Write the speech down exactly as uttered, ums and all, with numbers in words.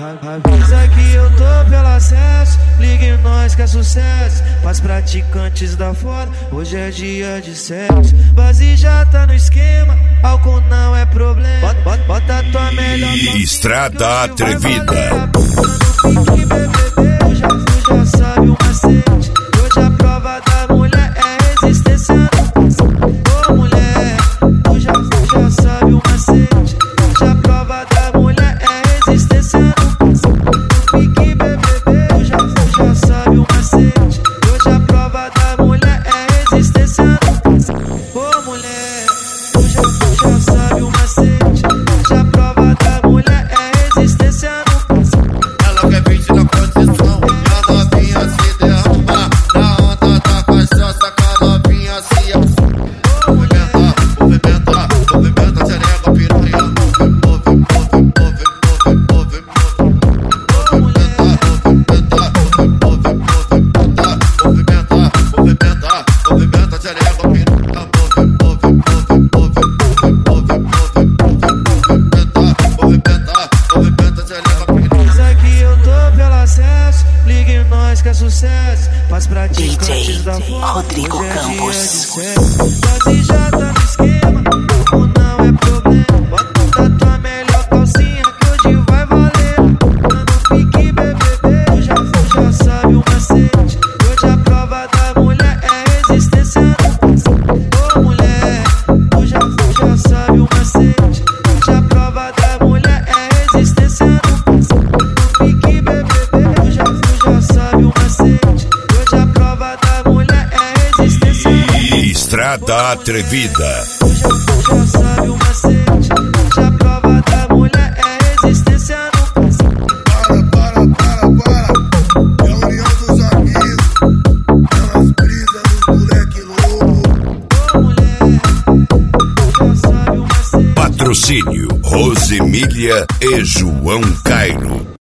Avisa que eu tô pelo acesso, ligue nós que é sucesso. Pras praticantes da fora, hoje é dia de sexo. Base já tá no esquema, álcool não é problema. Bota, bota, bota tua melhor. Estrada Atrevida. Tu já, tu já sabe o macete. Hoje a prova da mulher é resistência no passado. Ô mulher, tu já, tu já sabe o macete. Hoje a prova da mulher é resistência no passado. Fique bebê, tu já, tu já sabe o macete. Hoje a prova da mulher é resistência no passado. Ô mulher, tu já, tu já sabe o macete. Hoje a prova da mulher é resistência no passado. Ela quer vídeo da condição, e a novinha se derruba. Na onda da cachaça, que a novinha se assume. Movimenta, movimenta, movimenta, xereca, piranha. Move, move, move, move, move, move, move. Movimenta, movimenta, move, move, movimenta. Movimenta, movimenta, movimenta, xereca, piranha. Move, move, move, move, move, move, move. Movimenta, movimenta, movimenta, xereca, piranha. Avisa que eu tô pelo acesso, ligue nós que é sucesso. Pras praticantes D J da fora, Rodrigo hoje é dia Campos. de sexo. Base já tá no esquema, álcool não é problema. Bota tua melhor calcinha que hoje vai valer. Não fique bebê, tu já, tu já sabe o macete. Hoje a prova da mulher é resistência no passado. Ô mulher, tu já, tu já sabe o macete. Hoje a prova da mulher é resistência no passado. Não fique bebê, tu já, tu já sabe o macete. Hoje a prova da mulher é resistência no passado. Estrada Atrevida. Tu já, tu já sabe o macete. Hoje a prova da mulher é resistência no passado. Para, para, para, para. É a união dos amigos. Pelas brisas dos moleque louco. Ô mulher, tu já sabe o macete. Patrocínio Rosemília e João Cairo.